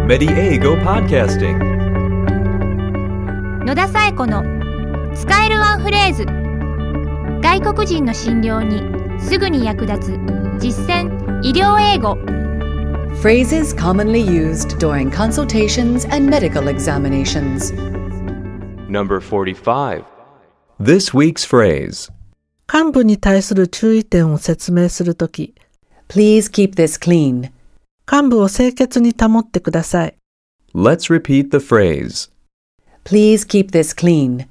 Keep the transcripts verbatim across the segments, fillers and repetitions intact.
Mediego Podcasting 野田紗友子の使えるワンフレーズ。外国人の診療にすぐに役立つ実践医療英語。 Phrases commonly used during consultations and medical examinations. Number forty-five. This week's phrase. 患部に対する注意点を説明するとき、 Please keep this clean. 患部を清潔に保ってください。 Let's repeat the phrase. Please keep this clean.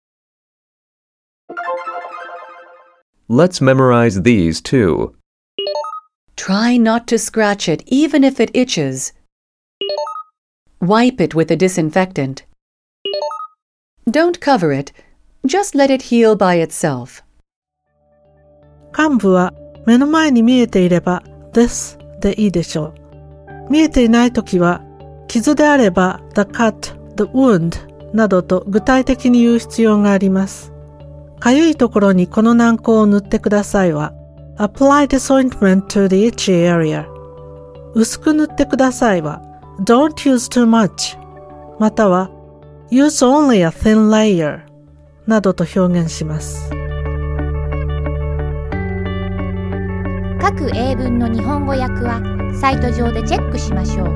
Let's memorize these too. Try not to scratch it even if it itches. Wipe it with a disinfectant. Don't cover it. Just let it heal by itself. 患部は目の前に見えていれば this でいいでしょう。見えていないときは傷であれば the cut, the wound などと具体的に言う必要があります。かゆいところにこの軟膏を塗ってくださいは Apply this ointment to the itchy area. 薄く塗ってくださいは Don't use too much または Use only a thin layer などと表現します。 各英文の日本語訳はサイト上でチェックしましょう。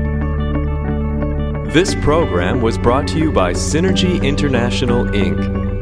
This program was brought to you by Synergy International, Incorporated